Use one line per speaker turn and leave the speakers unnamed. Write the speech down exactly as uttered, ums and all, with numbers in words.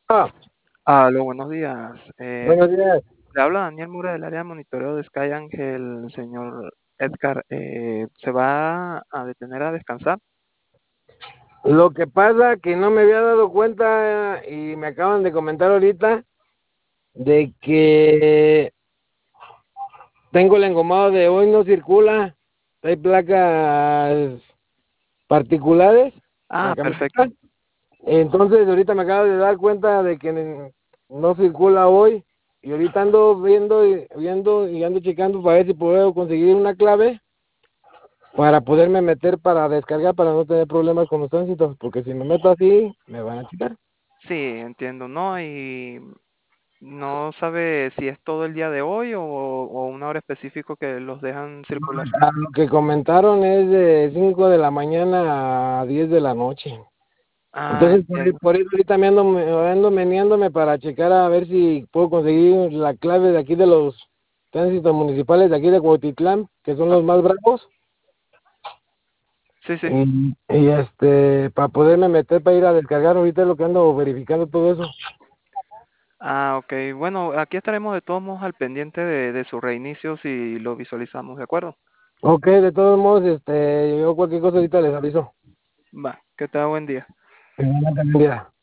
Ah,
Aló, buenos días. Eh,
buenos días.
le habla Daniel Mura del área de monitoreo de Sky Ángel, señor Edgar. Eh, ¿se va a detener a descansar?
Lo que pasa que no me había dado cuenta y me acaban de comentar ahorita de que tengo el engomado de hoy no circula. Hay placas particulares, la
Ah,
camioneta.
perfecto.
Entonces ahorita me acabo de dar cuenta de que no circula hoy y ahorita ando viendo y viendo y ando checando para ver si puedo conseguir una clave para poderme meter para descargar para no tener problemas con los tránsitos, porque si me meto así me van a quitar.
Sí, entiendo, ¿no? Y no sabe si es todo el día de hoy o, o una hora específica que los dejan circular.
A lo que comentaron es de cinco de la mañana a diez de la noche.
Ah,
Entonces, por,
entiendo.
por eso ahorita me ando, me ando meneándome para checar a ver si puedo conseguir la clave de aquí de los tránsitos municipales de aquí de Cuautitlán, que son
Ah,
los más bravos,
sí, sí.
y, y este, para poderme meter para ir a descargar. Ahorita es lo que ando verificando todo eso.
Ah, ok. Bueno, aquí estaremos de todos modos al pendiente de, de su reinicio si lo visualizamos, ¿de acuerdo?
Ok, de todos modos, este, yo cualquier cosa ahorita les aviso.
Va, que tenga buen día.
Igualmente, buen día.